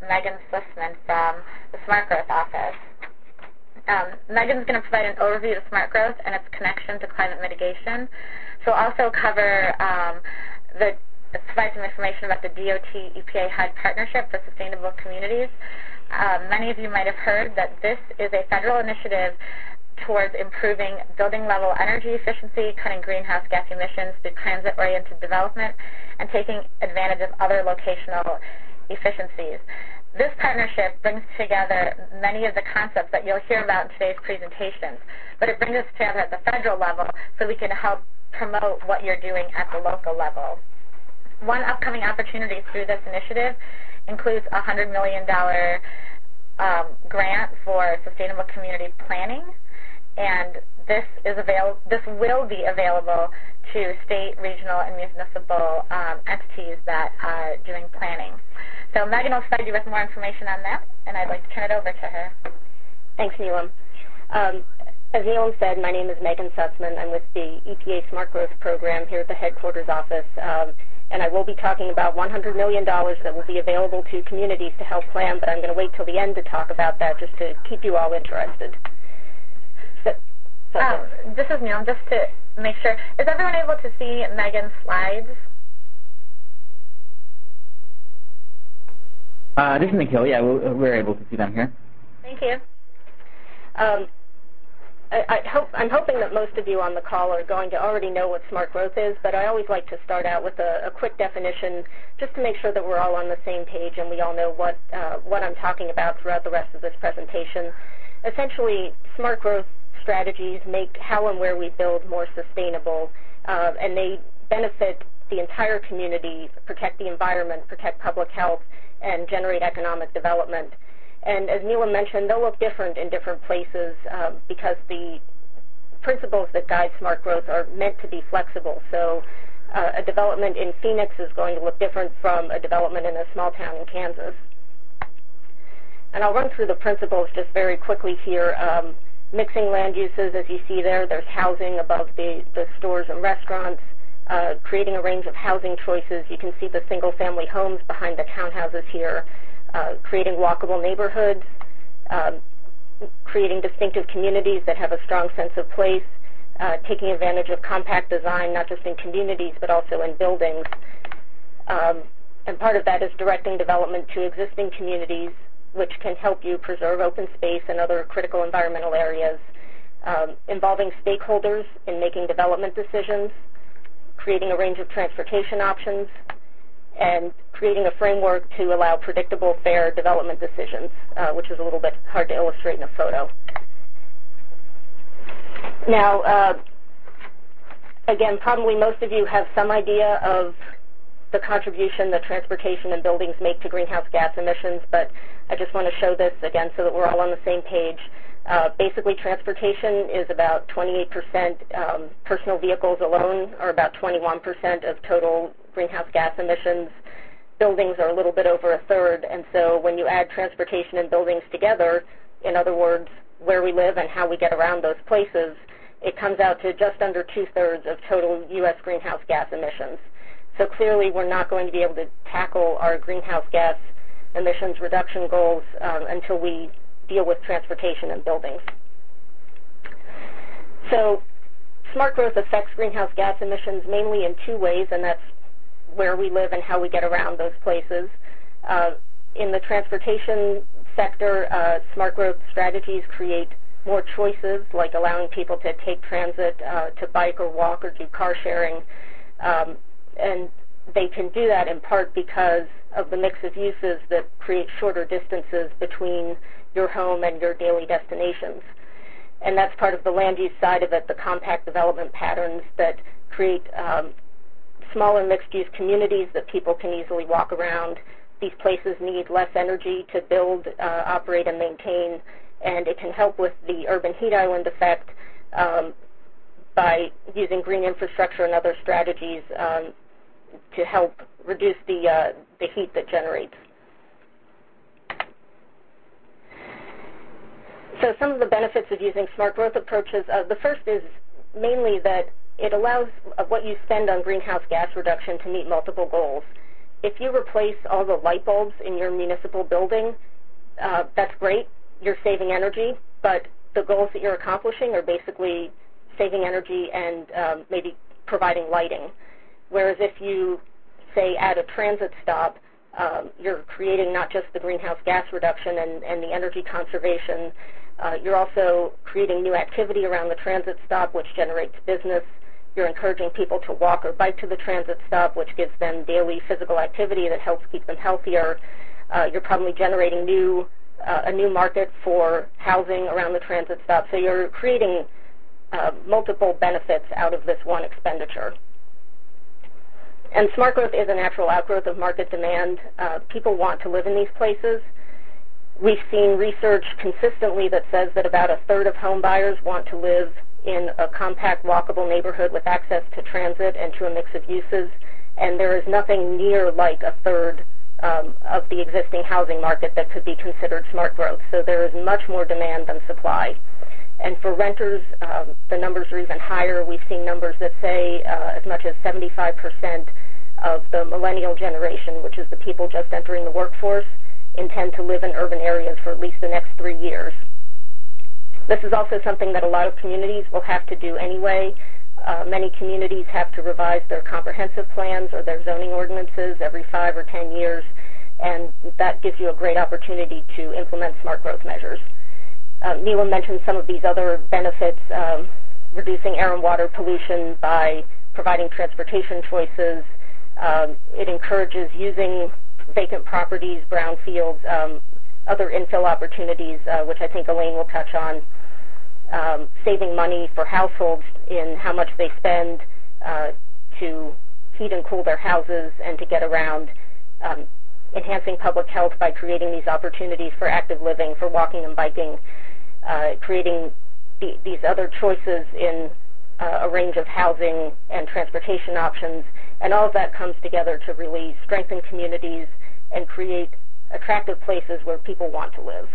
Megan Sussman from the Smart Growth Office. Megan's going to provide an overview of smart growth and its connection to climate mitigation. She'll also cover provide some information about the DOT-EPA HUD Partnership for Sustainable Communities. Many of you might have heard that this is a federal initiative towards improving building-level energy efficiency, cutting greenhouse gas emissions through transit-oriented development, and taking advantage of other locational efficiencies. This partnership brings together many of the concepts that you'll hear about in today's presentations, but it brings us together at the federal level so we can help promote what you're doing at the local level. One upcoming opportunity through this initiative includes a $100 million grant for sustainable community planning, and this will be available to state, regional, and municipal entities that are doing planning. So Megan will provide you with more information on that, and I'd like to turn it over to her. Thanks, Neelam. As Neelam said, my name is Megan Sussman. I'm with the EPA Smart Growth Program here at the headquarters office, and I will be talking about $100 million that will be available to communities to help plan, but I'm going to wait till the end to talk about that just to keep you all interested. This is Neelam, just to make sure. Is everyone able to see Megan's slides? This is Nikhil. Yeah, we're able to see them here. Thank you. I'm hoping that most of you on the call are going to already know what smart growth is, but I always like to start out with a quick definition just to make sure that we're all on the same page and we all know what I'm talking about throughout the rest of this presentation. Essentially, smart growth strategies make how and where we build more sustainable, and they benefit the entire community, protect the environment, protect public health, and generate economic development. And as Neelam mentioned, they'll look different in different places because the principles that guide smart growth are meant to be flexible. So a development in Phoenix is going to look different from a development in a small town in Kansas. And I'll run through the principles just very quickly here. Mixing land uses, as you see there, there's housing above the stores and restaurants, creating a range of housing choices. You can see the single-family homes behind the townhouses here, creating walkable neighborhoods, creating distinctive communities that have a strong sense of place, taking advantage of compact design, not just in communities but also in buildings. And part of that is directing development to existing communities, which can help you preserve open space and other critical environmental areas, involving stakeholders in making development decisions, creating a range of transportation options, and creating a framework to allow predictable, fair development decisions, which is a little bit hard to illustrate in a photo. Now, again, probably most of you have some idea of the contribution that transportation and buildings make to greenhouse gas emissions, but I just want to show this again so that we're all on the same page. Basically, transportation is about 28%. Personal vehicles alone are about 21% of total greenhouse gas emissions. Buildings are a little bit over a third, and so when you add transportation and buildings together, in other words, where we live and how we get around those places, it comes out to just under two-thirds of total U.S. greenhouse gas emissions. So clearly, we're not going to be able to tackle our greenhouse gas emissions reduction goals until we deal with transportation and buildings. So smart growth affects greenhouse gas emissions mainly in two ways, and that's where we live and how we get around those places. In the transportation sector, smart growth strategies create more choices, like allowing people to take transit, to bike or walk or do car sharing. And they can do that in part because of the mix of uses that create shorter distances between your home and your daily destinations. And that's part of the land use side of it, the compact development patterns that create smaller mixed-use communities that people can easily walk around. These places need less energy to build, operate, and maintain, and it can help with the urban heat island effect by using green infrastructure and other strategies to help reduce the heat that generates. So some of the benefits of using smart growth approaches, the first is mainly that it allows what you spend on greenhouse gas reduction to meet multiple goals. if you replace all the light bulbs in your municipal building, that's great. You're saving energy, but the goals that you're accomplishing are basically saving energy and maybe providing lighting. Whereas if you, say, add a transit stop, you're creating not just the greenhouse gas reduction and the energy conservation, you're also creating new activity around the transit stop, which generates business. You're encouraging people to walk or bike to the transit stop, which gives them daily physical activity that helps keep them healthier. You're probably generating a new market for housing around the transit stop. So you're creating multiple benefits out of this one expenditure. And smart growth is a natural outgrowth of market demand. People want to live in these places. We've seen research consistently that says that about a third of home buyers want to live in a compact, walkable neighborhood with access to transit and to a mix of uses, and there is nothing near like a third of the existing housing market that could be considered smart growth. So there is much more demand than supply. And for renters, the numbers are even higher. We've seen numbers that say as much as 75% of the millennial generation, which is the people just entering the workforce, intend to live in urban areas for at least the next 3 years. This is also something that a lot of communities will have to do anyway. Many communities have to revise their comprehensive plans or their zoning ordinances every 5 or 10 years, and that gives you a great opportunity to implement smart growth measures. Neelam mentioned some of these other benefits, reducing air and water pollution by providing transportation choices. It encourages using vacant properties, brownfields, other infill opportunities, which I think Elaine will touch on, saving money for households in how much they spend to heat and cool their houses and to get around, enhancing public health by creating these opportunities for active living, for walking and biking, creating these other choices in a range of housing and transportation options, and all of that comes together to really strengthen communities and create attractive places where people want to live.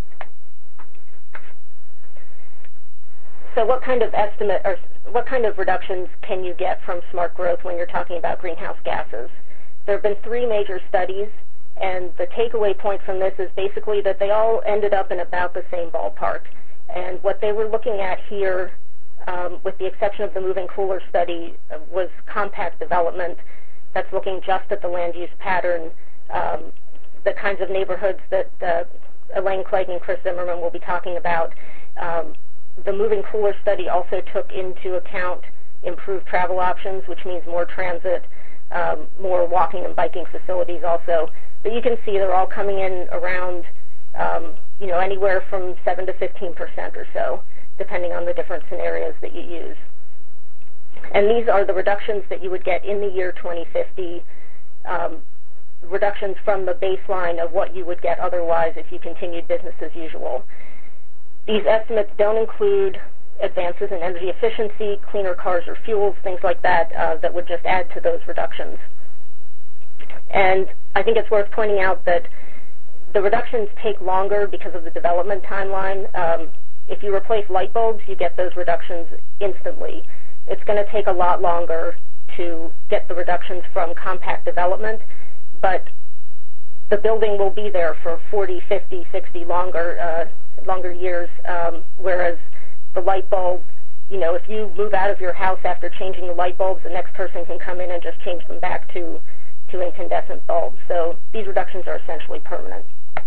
So what kind of reductions can you get from smart growth when you're talking about greenhouse gases? There have been 3 major studies, and the takeaway point from this is basically that they all ended up in about the same ballpark. And what they were looking at here, with the exception of the Moving Cooler study, was compact development. That's looking just at the land use pattern, the kinds of neighborhoods that Elaine Clegg and Chris Zimmerman will be talking about. The Moving Cooler study also took into account improved travel options, which means more transit, more walking and biking facilities also. But you can see they're all coming in around, anywhere from 7 to 15% or so, depending on the different scenarios that you use. And these are the reductions that you would get in the year 2050, reductions from the baseline of what you would get otherwise if you continued business as usual. These estimates don't include advances in energy efficiency, cleaner cars or fuels, things like that, that would just add to those reductions. And I think it's worth pointing out that the reductions take longer because of the development timeline. If you replace light bulbs, you get those reductions instantly. It's going to take a lot longer to get the reductions from compact development, but the building will be there for 40, 50, 60 longer years, whereas the light bulb, if you move out of your house after changing the light bulbs, the next person can come in and just change them back to incandescent bulbs. So these reductions are essentially permanent.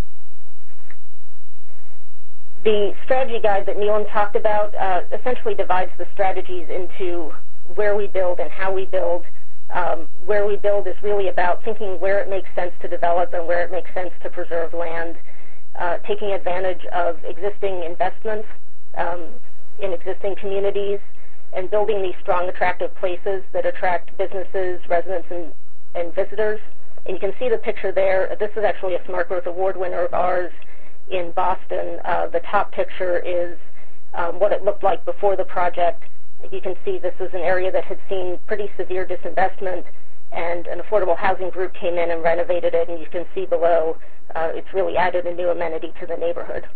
The strategy guide that Neelam talked about essentially divides the strategies into where we build and how we build. Where we build is really about thinking where it makes sense to develop and where it makes sense to preserve land, taking advantage of existing investments in existing communities, and building these strong, attractive places that attract businesses, residents, and visitors. And you can see the picture there. This is actually a Smart Growth Award winner of ours in Boston. The top picture is what it looked like before the project. You can see this is an area that had seen pretty severe disinvestment, and an affordable housing group came in and renovated it, and you can see below it's really added a new amenity to the neighborhood.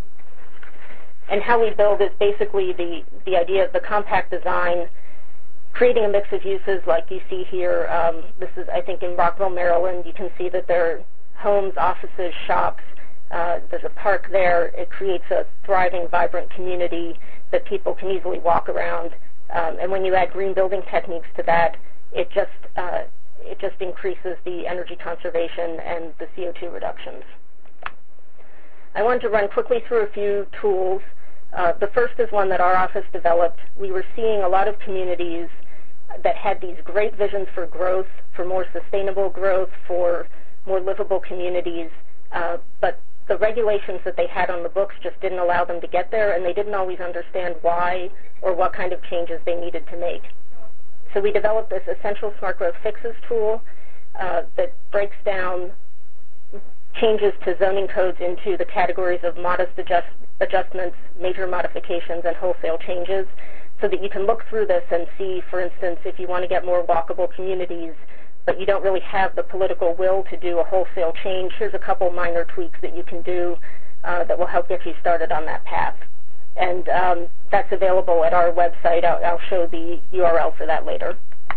And how we build is basically the idea of the compact design creating a mix of uses like you see here. This is, I think, in Rockville, Maryland. You can see that there are homes, offices, shops. There's a park there. It creates a thriving, vibrant community that people can easily walk around. And when you add green building techniques to that, it just increases the energy conservation and the CO2 reductions. I wanted to run quickly through a few tools. The first is one that our office developed. We were seeing a lot of communities that had these great visions for growth, for more sustainable growth, for more livable communities, but the regulations that they had on the books just didn't allow them to get there, and they didn't always understand why or what kind of changes they needed to make. So we developed this Essential Smart Growth Fixes tool that breaks down changes to zoning codes into the categories of modest adjustments, major modifications, and wholesale changes, so that you can look through this and see, for instance, if you want to get more walkable communities, but you don't really have the political will to do a wholesale change, here's a couple minor tweaks that you can do that will help get you started on that path. And that's available at our website. I'll show the URL for that later.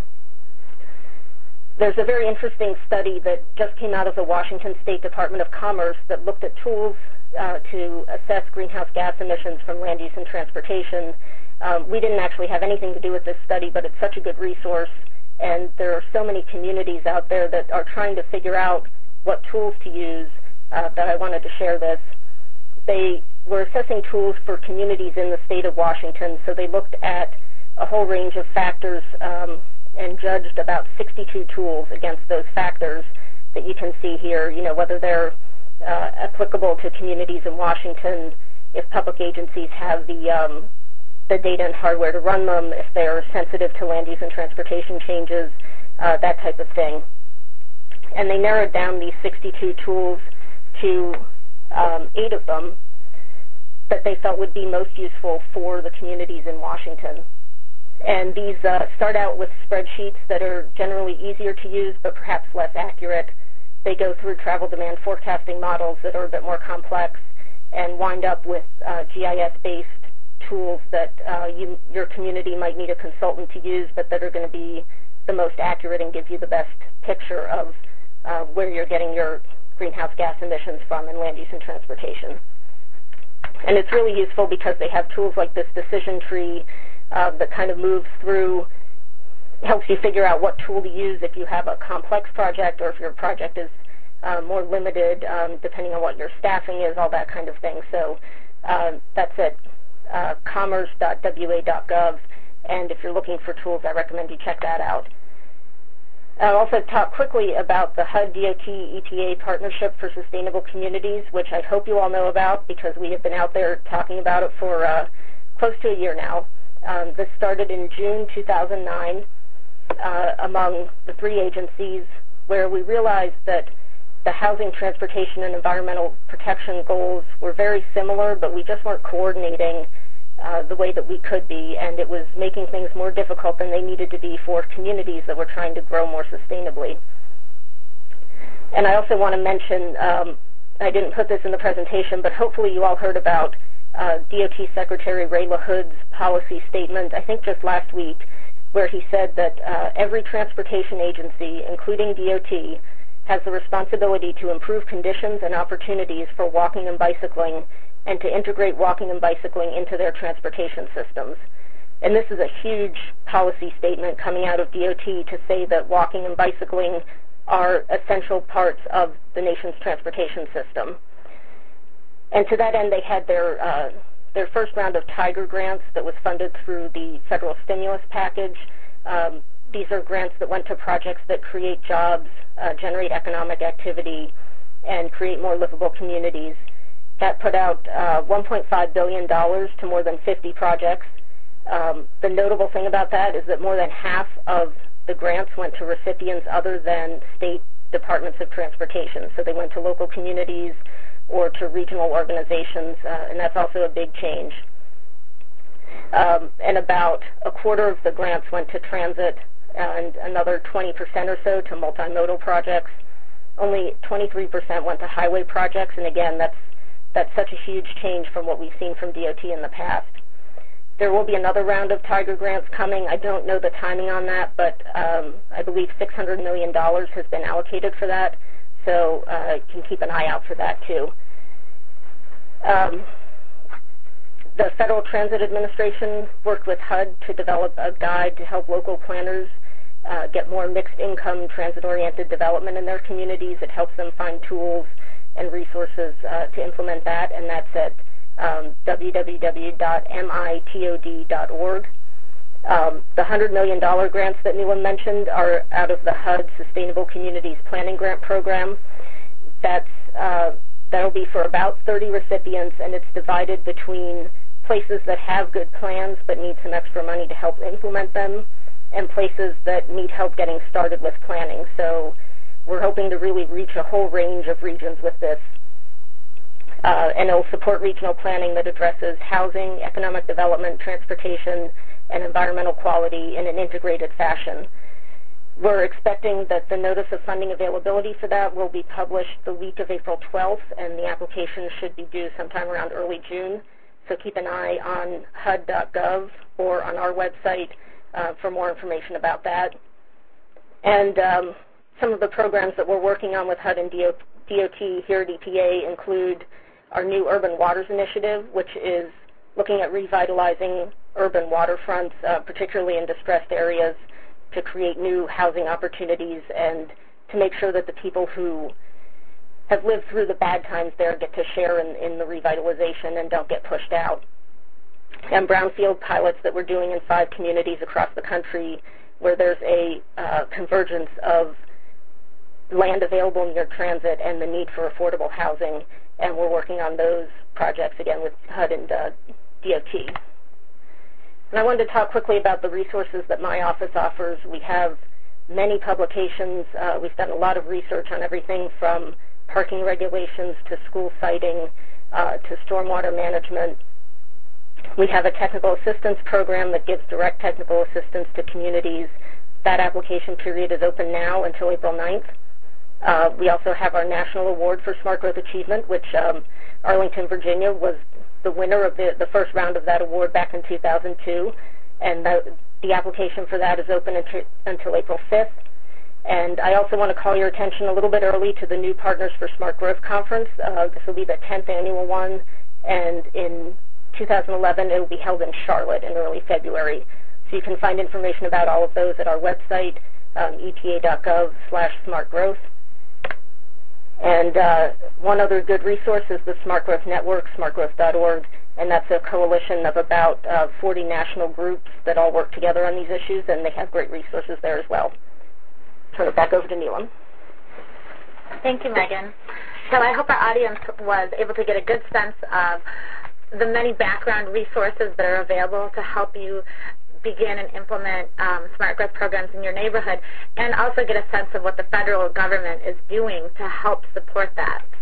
There's a very interesting study that just came out of the Washington State Department of Commerce that looked at tools to assess greenhouse gas emissions from land use and transportation. We didn't actually have anything to do with this study, but it's such a good resource, and there are so many communities out there that are trying to figure out what tools to use that I wanted to share this. They were assessing tools for communities in the state of Washington, so they looked at a whole range of factors and judged about 62 tools against those factors that you can see here, whether they're applicable to communities in Washington, if public agencies have the data and hardware to run them, if they're sensitive to land use and transportation changes, that type of thing. And they narrowed down these 62 tools to 8 of them that they felt would be most useful for the communities in Washington. And these start out with spreadsheets that are generally easier to use but perhaps less accurate. They go through travel demand forecasting models that are a bit more complex and wind up with GIS-based tools that your community might need a consultant to use, but that are going to be the most accurate and give you the best picture of where you're getting your greenhouse gas emissions from in land use and transportation. And it's really useful because they have tools like this decision tree that kind of moves through, helps you figure out what tool to use if you have a complex project or if your project is more limited, depending on what your staffing is, all that kind of thing. So that's at commerce.wa.gov, and if you're looking for tools, I recommend you check that out. I'll also talk quickly about the HUD-DOT-EPA Partnership for Sustainable Communities, which I hope you all know about because we have been out there talking about it for close to a year now. This started in June 2009 among the 3 agencies, where we realized that the housing, transportation, and environmental protection goals were very similar, but we just weren't coordinating the way that we could be, and it was making things more difficult than they needed to be for communities that were trying to grow more sustainably. And I also want to mention, I didn't put this in the presentation, but hopefully you all heard about DOT Secretary Ray LaHood's policy statement, I think just last week, where he said that every transportation agency, including DOT, has the responsibility to improve conditions and opportunities for walking and bicycling and to integrate walking and bicycling into their transportation systems. And this is a huge policy statement coming out of DOT to say that walking and bicycling are essential parts of the nation's transportation system. And to that end, they had their first round of Tiger grants that was funded through the federal stimulus package. These are grants that went to projects that create jobs, generate economic activity, and create more livable communities. That put out $1.5 billion to more than 50 projects. The notable thing about that is that more than half of the grants went to recipients other than state departments of transportation. So they went to local communities or to regional organizations, and that's also a big change. And about a quarter of the grants went to transit and another 20% or so to multimodal projects. Only 23% went to highway projects, and again, that's such a huge change from what we've seen from DOT in the past. There will be another round of Tiger grants coming. I don't know the timing on that, but I believe $600 million has been allocated for that, so you can keep an eye out for that too. The Federal Transit Administration worked with HUD to develop a guide to help local planners get more mixed-income, transit-oriented development in their communities. It helps them find tools and resources to implement that, and that's at www.mitod.org. The $100 million grants that Neelam mentioned are out of the HUD Sustainable Communities Planning Grant Program. That'll be for about 30 recipients, and it's divided between places that have good plans but need some extra money to help implement them, and places that need help getting started with planning. So we're hoping to really reach a whole range of regions with this. And it'll support regional planning that addresses housing, economic development, transportation, and environmental quality in an integrated fashion. We're expecting that the notice of funding availability for that will be published the week of April 12th, and the application should be due sometime around early June. So keep an eye on HUD.gov or on our website for more information about that. And some of the programs that we're working on with HUD and DOT here at EPA include our new Urban Waters Initiative, which is looking at revitalizing urban waterfronts, particularly in distressed areas, to create new housing opportunities and to make sure that the people who have lived through the bad times there get to share in the revitalization and don't get pushed out. And brownfield pilots that we're doing in 5 communities across the country where there's a convergence of land available near transit and the need for affordable housing, and we're working on those projects again with HUD and DOT. And I wanted to talk quickly about the resources that my office offers. We have many publications. We've done a lot of research on everything from parking regulations to school siting to stormwater management. We have a technical assistance program that gives direct technical assistance to communities. That application period is open now until April 9th. We also have our National Award for Smart Growth Achievement, which Arlington, Virginia was the winner of the first round of that award back in 2002. And the application for that is open until April 5th. And I also want to call your attention a little bit early to the new Partners for Smart Growth Conference. This will be the 10th annual one, and in 2011 it will be held in Charlotte in early February. So you can find information about all of those at our website, epa.gov/smartgrowth. And one other good resource is the Smart Growth Network, smartgrowth.org, and that's a coalition of about 40 national groups that all work together on these issues, and they have great resources there as well. Turn it back over to Neelam. Thank you, Megan. So I hope our audience was able to get a good sense of the many background resources that are available to help you begin and implement smart growth programs in your neighborhood, and also get a sense of what the federal government is doing to help support that.